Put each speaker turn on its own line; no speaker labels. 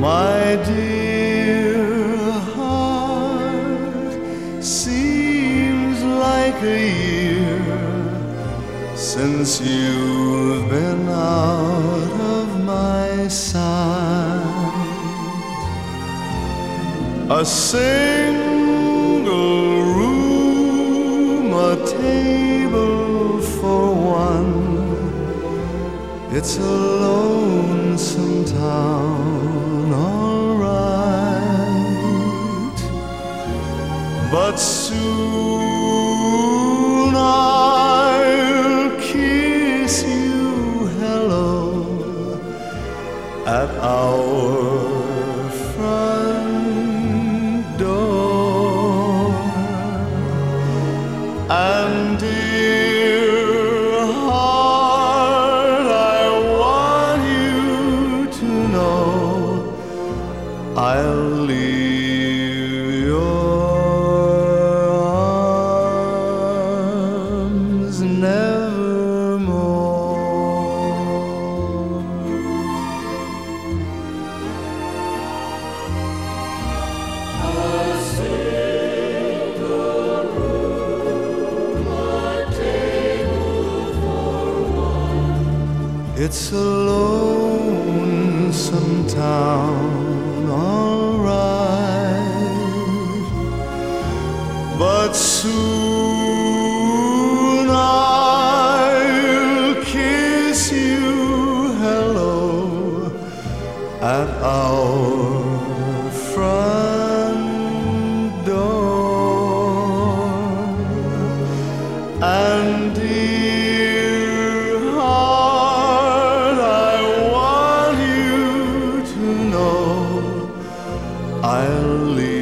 My dear heart, seems like a year since you've been out of my sight. A single room, a table for one, it's a lonesome town, all right. But soon I'll kiss you hello at our front door. And dear heart, I want you to know I'll leave your arms nevermore. It's a lonesome town, all right. But soon I'll kiss you hello at our front door. And dear heart, I want you to know I'll leave